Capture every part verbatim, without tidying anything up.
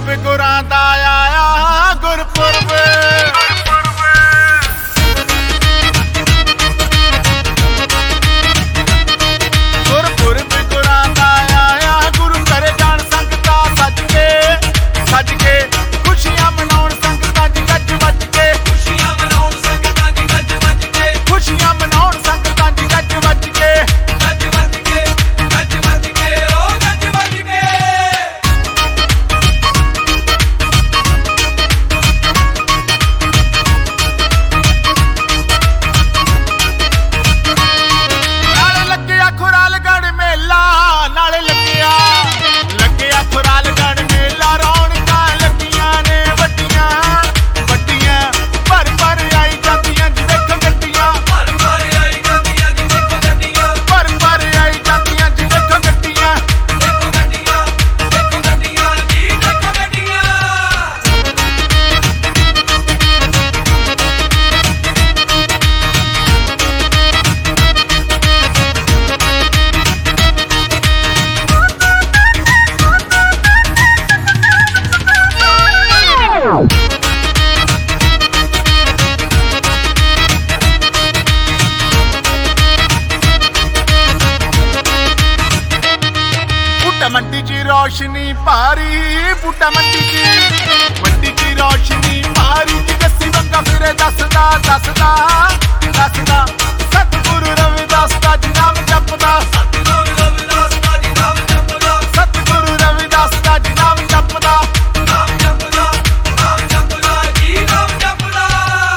गुरपुरब गुरां दा आया गुरपुरब गुरपुरब गुरां दा आया गुरु करे जान संगतां सज के सज के खुशियां मनाउण संगतां दी गज वज के खुशियां मनाउण संगतां दी गज वज के खुशियां मनाउण संगतां दी गज वज के गज वज के गज वज के ओ गज वज के नाले लग्गिया खुरालगढ़ मेला नाले लग्गिया लग्गिया खुरालगढ़ मेला रौनकां लग्गियां ने वड्डियां वड्डियां भर भर आई जांदियां जी देखो गड्डियां भर भर आई जांदियां जी देखो गड्डियां भर भर आई जांदियां जी देखो गड्डियां देखो गड्डियां देखो गड्डियां जी देखो गड्डियां बूटा मंडी की रोशनी भारी बूटा मंडी की मंडी की रोशनी भारी जी दसी बंगा फिरे दसदा दसदा दसदा सतगुरु रविदास दा जी नाम जपदा सतगुरु रविदास दा जी नाम जपदा सतगुरु रविदास दा जी नाम जपदा नाम जपदा नाम जपदा जी नाम जपदा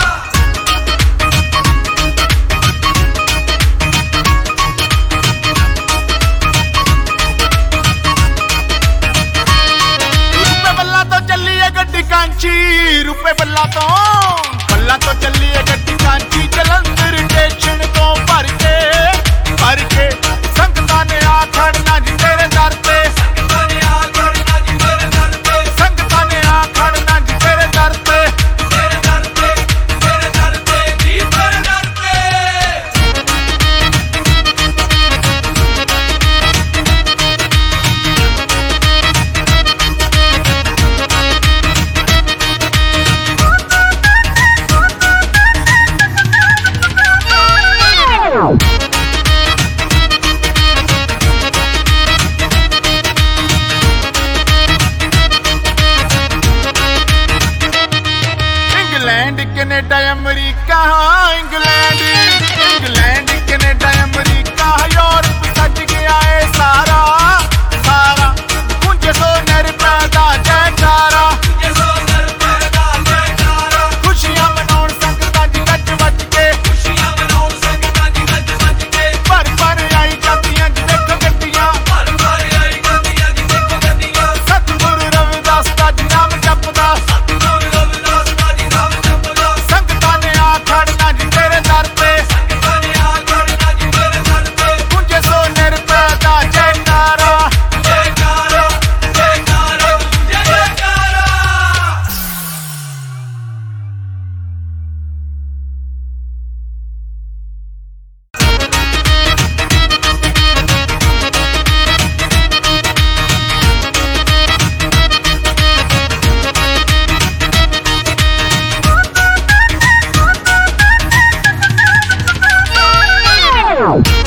रूपे बल्ला तो चली है गड्डी कांची रूपे बल्ला तो बल्ला तो चली है गड्डी कांची जलंधर स्टेशन तो भर के भर के संगतां ने आ खड़ना जी तेरे दर पे संगतां ने आ खड़ना जी तेरे दर पे संगतां ने आ खड़ना जी तेरे दर पे तेरे दर पे तेरे दर पे जी तेरे दर पे England Canada America England England Canada America Europe सज गया है सारा सारा कुंज सो नर पैदा जयकारा खुशियां मनाउण संगतां दी गज वज के खुशियां मनाउण संगतां दी गज वज के भर भर आई जांदियां जी देखो गड्डियां भर भर आई जांदियां जी देखो गड्डियां सतगुरु रविदास दा जी नाम जपदा सतगुरु रविदास दा जी नाम जपदा संगतां ने आ खड़ना जी तेरे दर पे संगतां ने आ खड़ना जी तेरे दर पे कुंजे सो नर पैदा जयकारा जयकारा जयकारा जयकारा Wow.